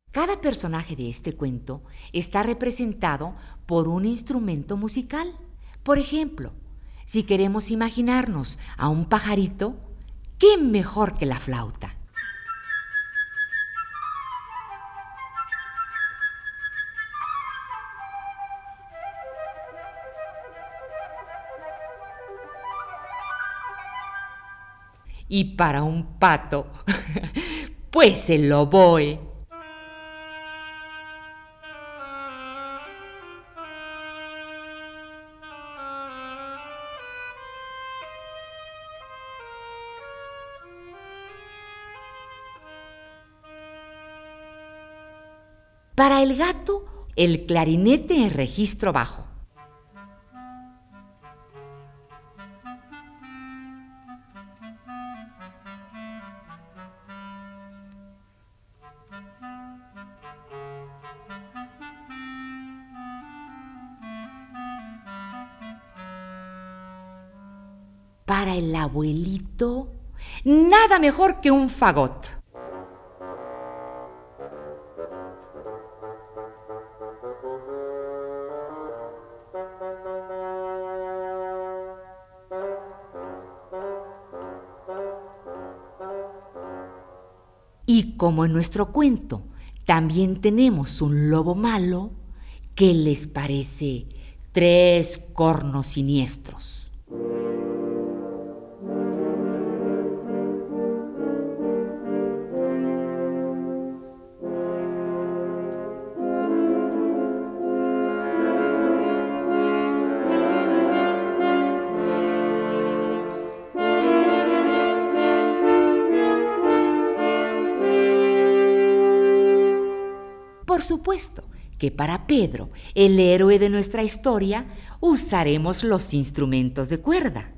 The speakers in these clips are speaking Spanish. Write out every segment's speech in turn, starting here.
Cada personaje de este cuento está representado por un instrumento musical. Por ejemplo, si queremos imaginarnos a un pajarito, ¿qué mejor que la flauta? Y para un pato, pues el oboe. Para el gato, el clarinete en registro bajo. Para el abuelito, nada mejor que un fagot. Y como en nuestro cuento también tenemos un lobo malo, ¿qué les parece 3 cornos siniestros? Por supuesto que para Pedro, el héroe de nuestra historia, usaremos los instrumentos de cuerda.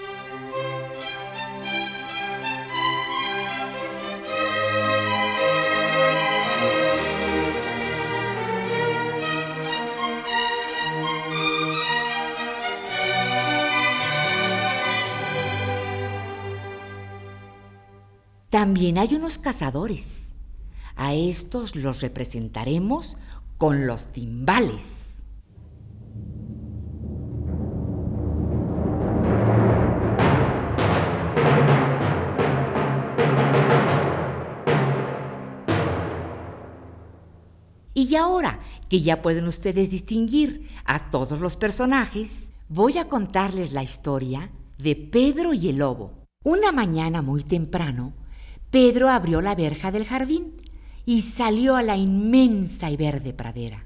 También hay unos cazadores. A estos los representaremos con los timbales. Y ahora que ya pueden ustedes distinguir a todos los personajes, voy a contarles la historia de Pedro y el lobo. Una mañana muy temprano, Pedro abrió la verja del jardín y salió a la inmensa y verde pradera.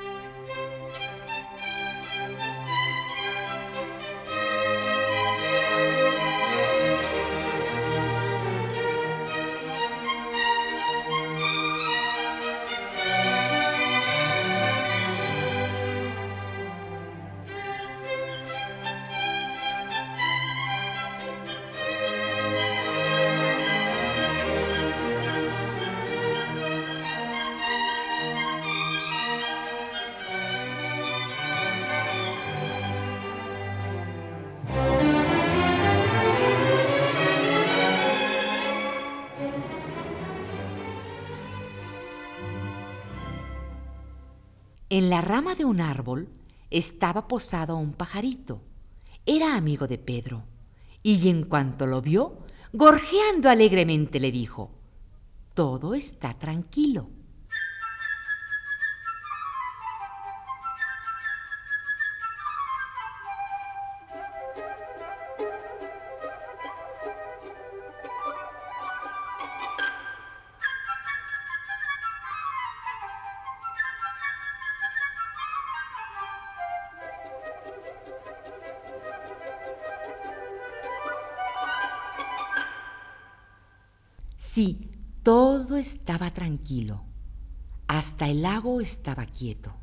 En la rama de un árbol estaba posado un pajarito. Era amigo de Pedro, y en cuanto lo vio, gorjeando alegremente le dijo: «Todo está tranquilo». Sí, todo estaba tranquilo. Hasta el lago estaba quieto.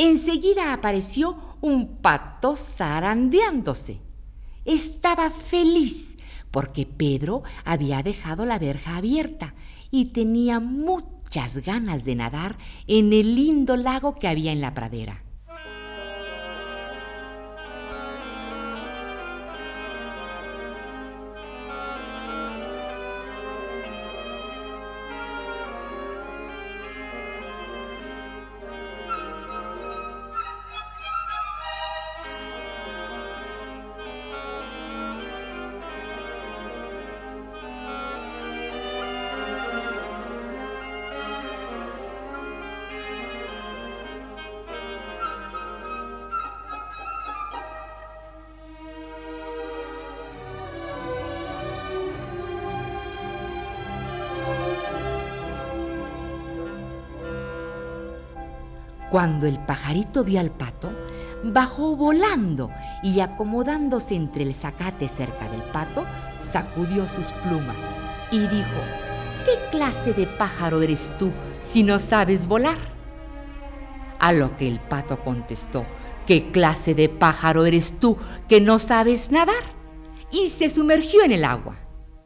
enseguida apareció un pato zarandeándose. Estaba feliz porque Pedro había dejado la verja abierta y tenía muchas ganas de nadar en el lindo lago que había en la pradera. Cuando el pajarito vio al pato, bajó volando y acomodándose entre el zacate cerca del pato, sacudió sus plumas y dijo: ¿qué clase de pájaro eres tú si no sabes volar? A lo que el pato contestó: ¿qué clase de pájaro eres tú que no sabes nadar? Y se sumergió en el agua.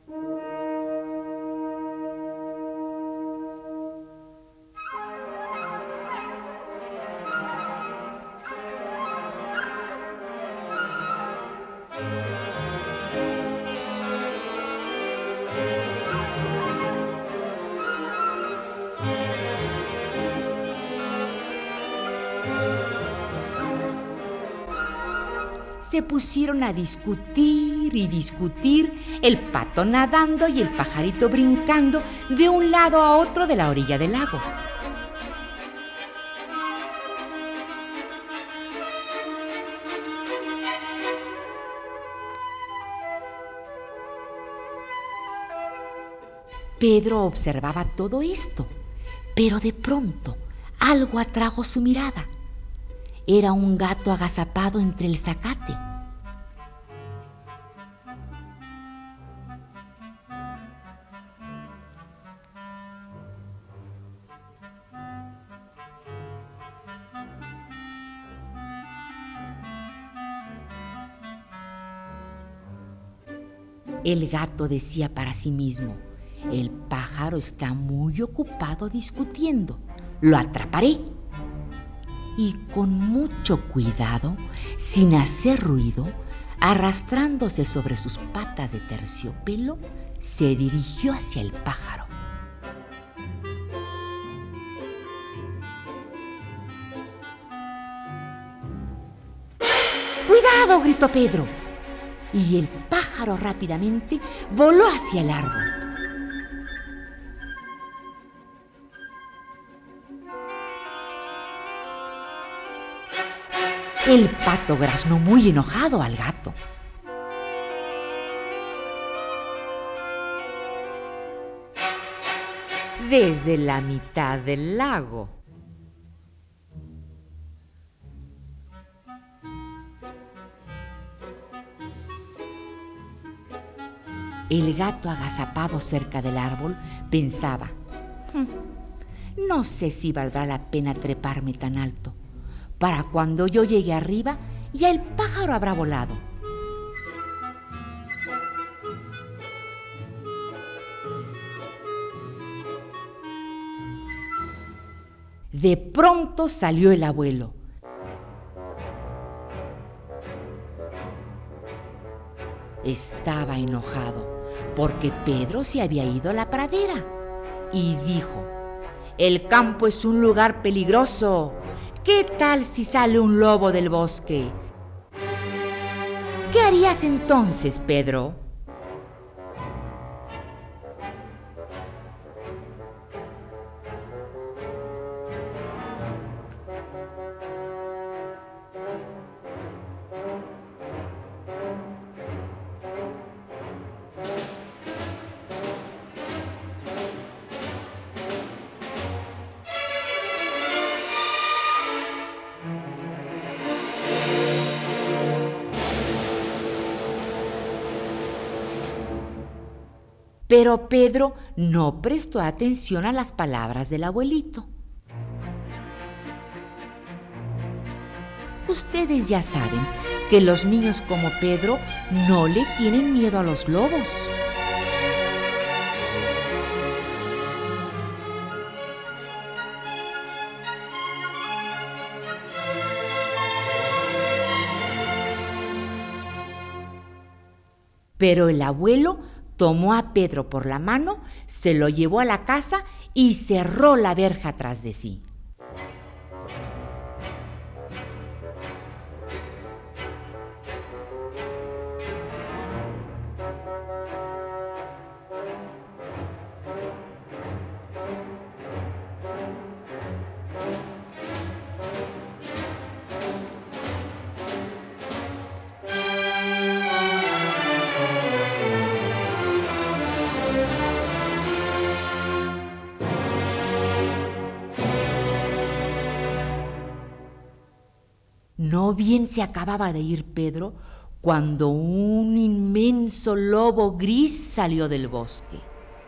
Se pusieron a discutir y discutir, el pato nadando y el pajarito brincando de un lado a otro de la orilla del lago. Pedro observaba todo esto, pero de pronto algo atrajo su mirada. Era un gato agazapado entre el zacate. El gato decía para sí mismo: el pájaro está muy ocupado discutiendo, lo atraparé. Y con mucho cuidado, sin hacer ruido, arrastrándose sobre sus patas de terciopelo, se dirigió hacia el pájaro. ¡Cuidado!, gritó Pedro. Y el pájaro rápidamente voló hacia el árbol. El pato graznó muy enojado al gato. Desde la mitad del lago. El gato agazapado cerca del árbol pensaba: no sé si valdrá la pena treparme tan alto. Para cuando yo llegue arriba, ya el pájaro habrá volado. De pronto salió el abuelo. Estaba enojado porque Pedro se había ido a la pradera y dijo: el campo es un lugar peligroso. ¿Qué tal si sale un lobo del bosque? ¿Qué harías entonces, Pedro? Pero Pedro no prestó atención a las palabras del abuelito. Ustedes ya saben que los niños como Pedro no le tienen miedo a los lobos. Pero el abuelo tomó a Pedro por la mano, se lo llevó a la casa y cerró la verja tras de sí. No bien se acababa de ir Pedro cuando un inmenso lobo gris salió del bosque.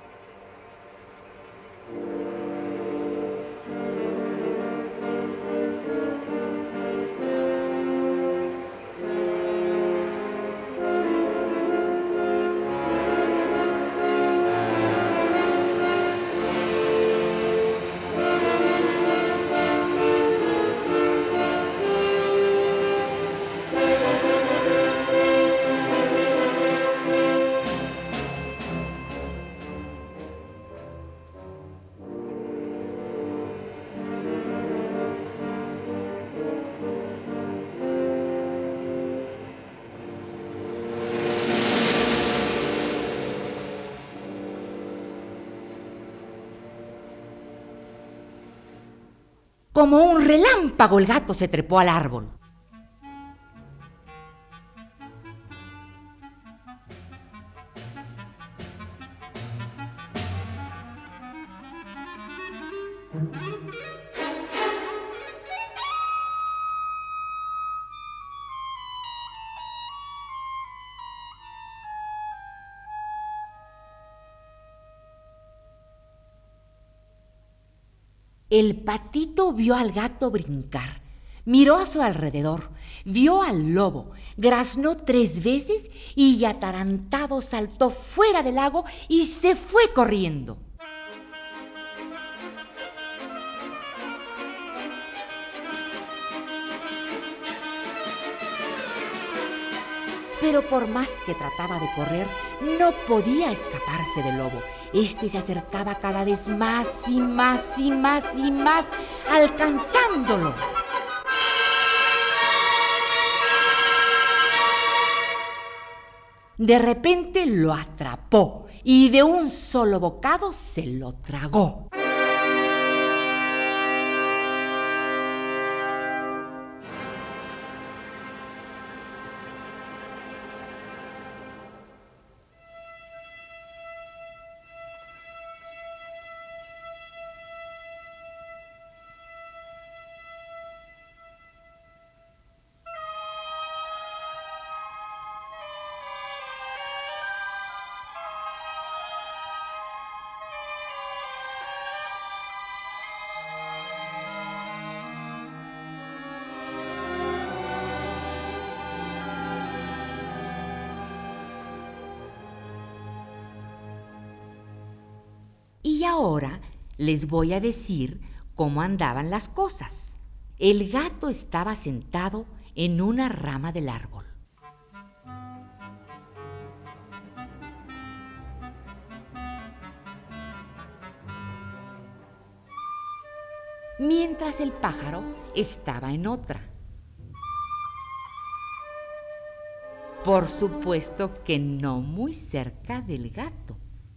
Como un relámpago el gato se trepó al árbol. El patito vio al gato brincar, miró a su alrededor, vio al lobo, graznó 3 veces y atarantado saltó fuera del lago y se fue corriendo. Pero por más que trataba de correr, no podía escaparse del lobo. Este se acercaba cada vez más y más y más y más, alcanzándolo. De repente lo atrapó y de un solo bocado se lo tragó. Y ahora les voy a decir cómo andaban las cosas. El gato estaba sentado en una rama del árbol. Mientras el pájaro estaba en otra. Por supuesto que no muy cerca del gato.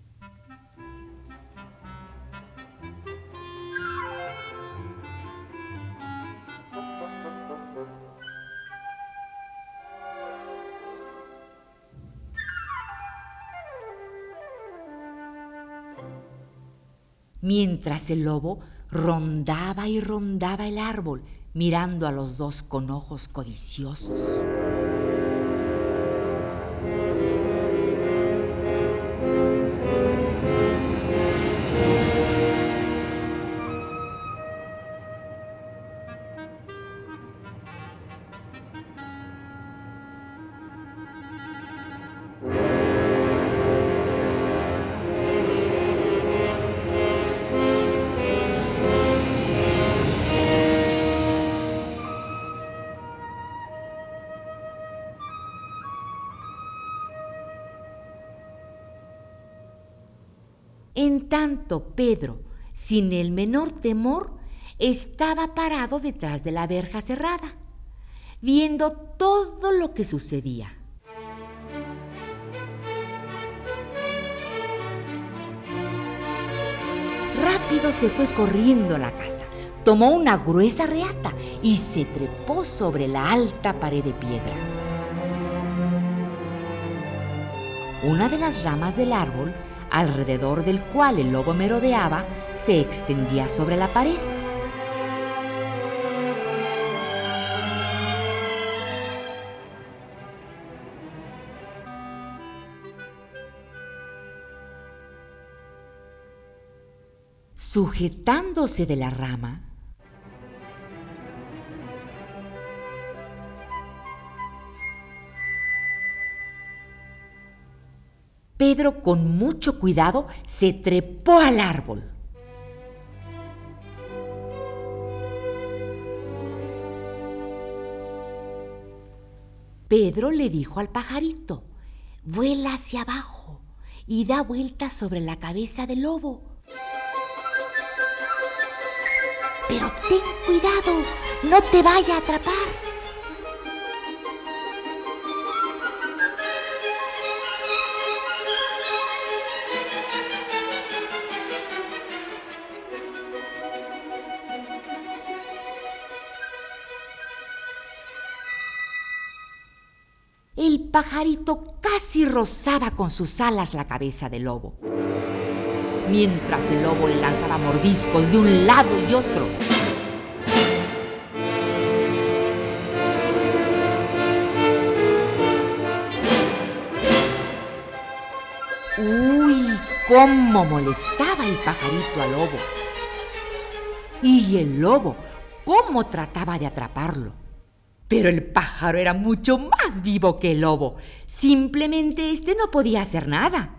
Mientras el lobo rondaba y rondaba el árbol, mirando a los dos con ojos codiciosos. En tanto, Pedro, sin el menor temor, estaba parado detrás de la verja cerrada, viendo todo lo que sucedía. Rápido se fue corriendo a la casa, tomó una gruesa reata y se trepó sobre la alta pared de piedra. Una de las ramas del árbol, alrededor del cual el lobo merodeaba, se extendía sobre la pared. Sujetándose de la rama, Pedro, con mucho cuidado, se trepó al árbol. Pedro le dijo al pajarito: «Vuela hacia abajo y da vueltas sobre la cabeza del lobo. Pero ten cuidado, no te vaya a atrapar». El pajarito casi rozaba con sus alas la cabeza del lobo, mientras el lobo le lanzaba mordiscos de un lado y otro. ¡Uy! ¡Cómo molestaba el pajarito al lobo! Y el lobo, cómo trataba de atraparlo. Pero el pájaro era mucho más vivo que el lobo. Simplemente este no podía hacer nada.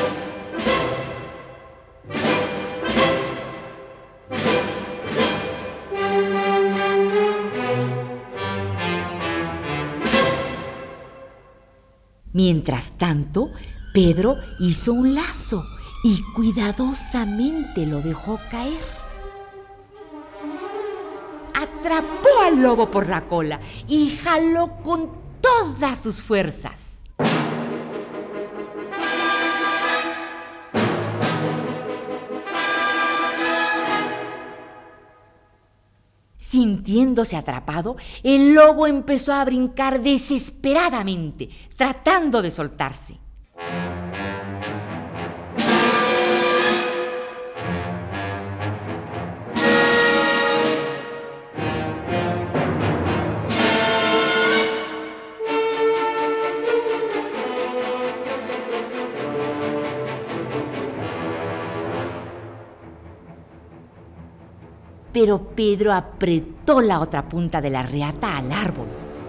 Mientras tanto, Pedro hizo un lazo y cuidadosamente lo dejó caer. Atrapó al lobo por la cola y jaló con todas sus fuerzas. Sintiéndose atrapado, el lobo empezó a brincar desesperadamente, tratando de soltarse. Pero Pedro apretó la otra punta de la reata al árbol.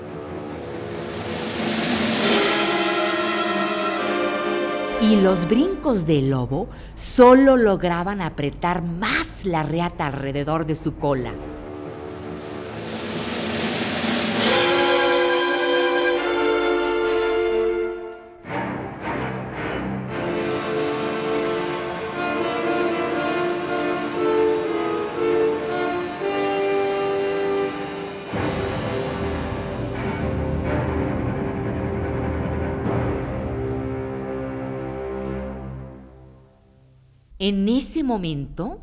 Y los brincos del lobo solo lograban apretar más la reata alrededor de su cola. En ese momento,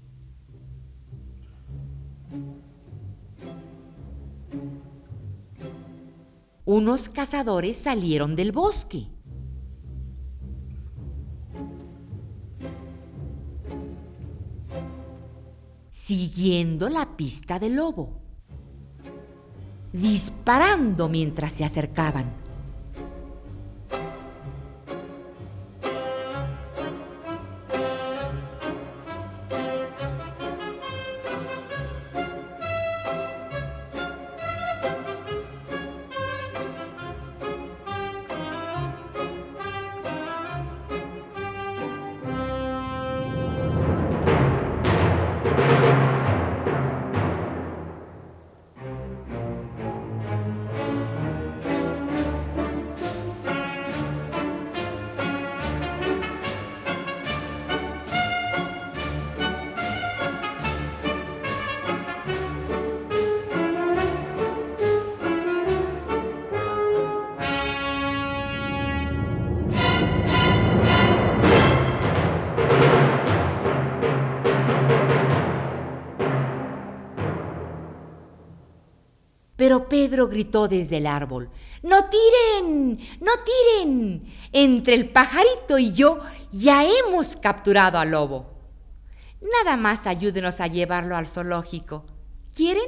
unos cazadores salieron del bosque. Siguiendo la pista del lobo, disparando mientras se acercaban. Pero Pedro gritó desde el árbol: ¡No tiren! ¡No tiren! Entre el pajarito y yo ya hemos capturado al lobo. Nada más ayúdenos a llevarlo al zoológico. ¿Quieren?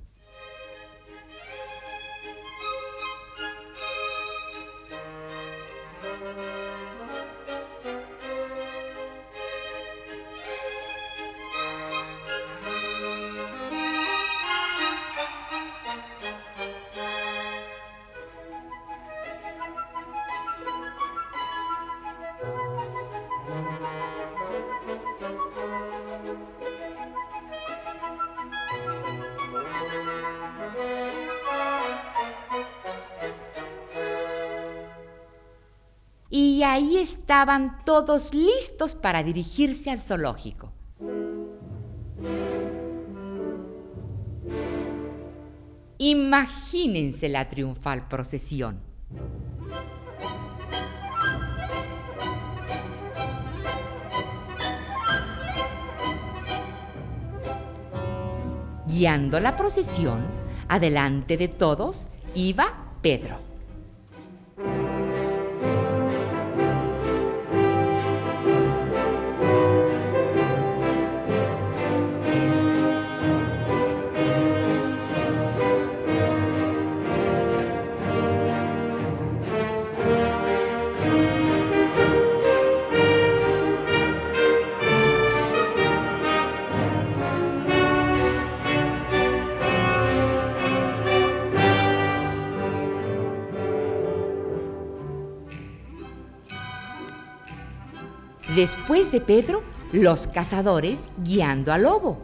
Y ahí estaban todos listos para dirigirse al zoológico. Imagínense la triunfal procesión. Guiando la procesión, adelante de todos iba Pedro. Después de Pedro, los cazadores guiando al lobo.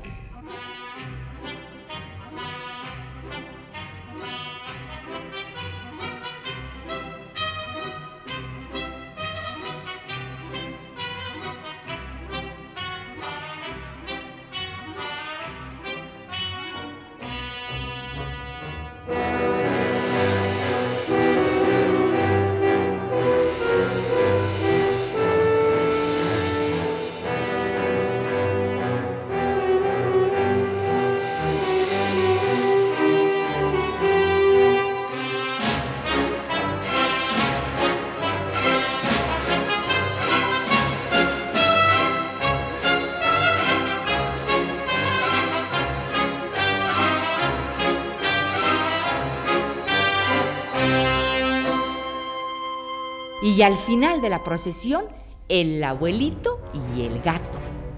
Y al final de la procesión, el abuelito y el gato.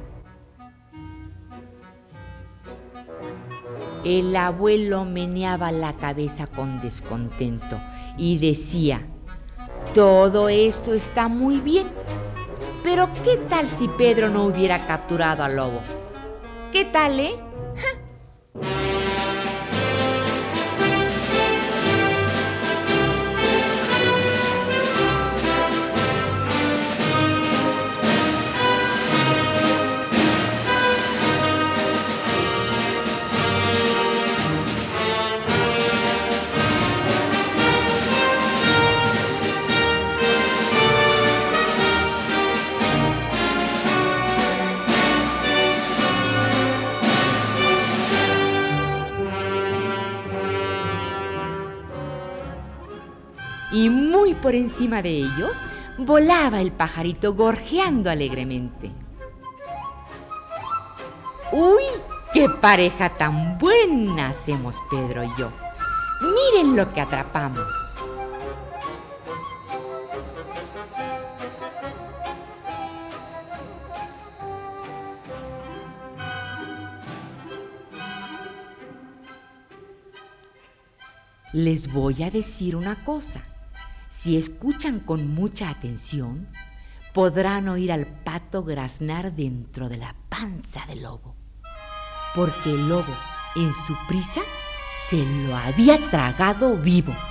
El abuelo meneaba la cabeza con descontento y decía: todo esto está muy bien, pero ¿qué tal si Pedro no hubiera capturado al lobo? ¿Qué tal, eh? Y muy por encima de ellos volaba el pajarito gorjeando alegremente. ¡Uy! ¡Qué pareja tan buena hacemos Pedro y yo! ¡Miren lo que atrapamos! Les voy a decir una cosa. Si escuchan con mucha atención, podrán oír al pato graznar dentro de la panza del lobo, porque el lobo, en su prisa, se lo había tragado vivo.